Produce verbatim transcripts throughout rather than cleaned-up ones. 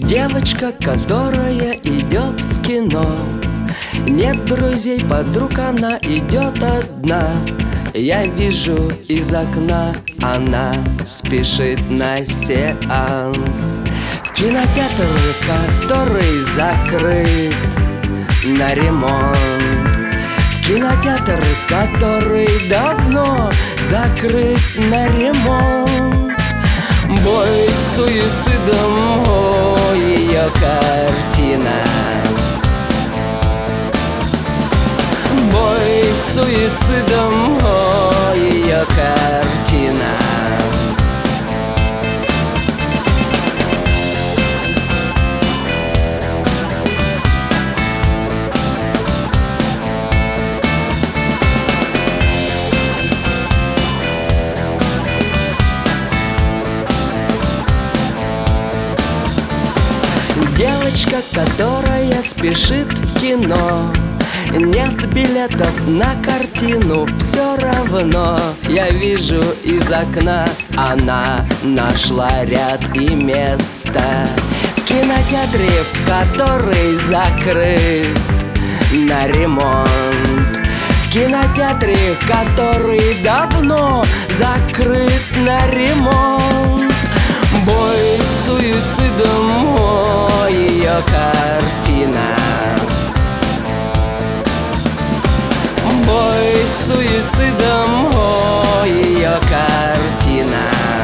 Девочка, которая идет в кино. Нет друзей, подруг, она идет одна. Я вижу из окна, она спешит на сеанс. В кинотеатр, который закрыт на ремонт. В кинотеатр, который давно закрыт на ремонт. Бой с суицидом, о, ее картина. Бой с суицидом, о, ее картина. Девочка, которая спешит в кино. Нет билетов на картину, все равно я вижу из окна, она нашла ряд и место. В кинотеатре, в который закрыт на ремонт. В кинотеатре, который давно закрыт на ремонт. Бой с суицидом, о, ее картина. Бой с суицидом, о, ее картина.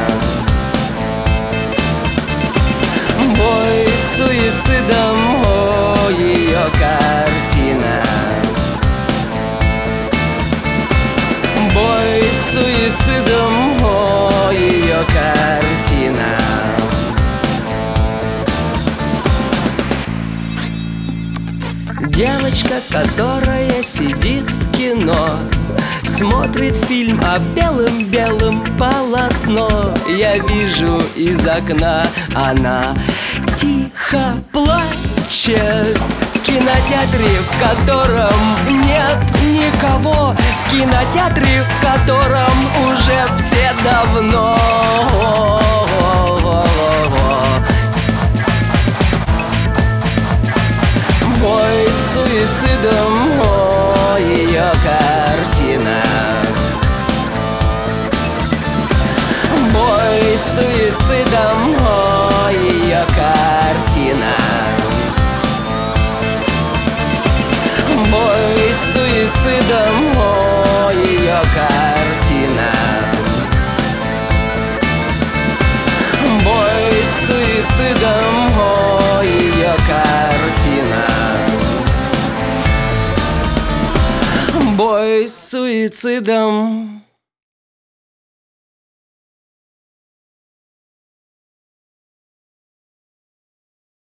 Бой с суицидом, о, ее картина. Бой с суицидом, о, ее картина. Девочка, которая сидит в кино, смотрит фильм о белым-белым полотно. Я вижу из окна, она тихо плачет. В кинотеатре, в котором нет никого. В кинотеатре, в котором уже все давно. Бой с суицидом, о, ее картина. Бой с суицидом, о, ее картина. Бой с суицидом, о, ее картина. Бой с суицидом, о, ее картина. Бой с суицидом.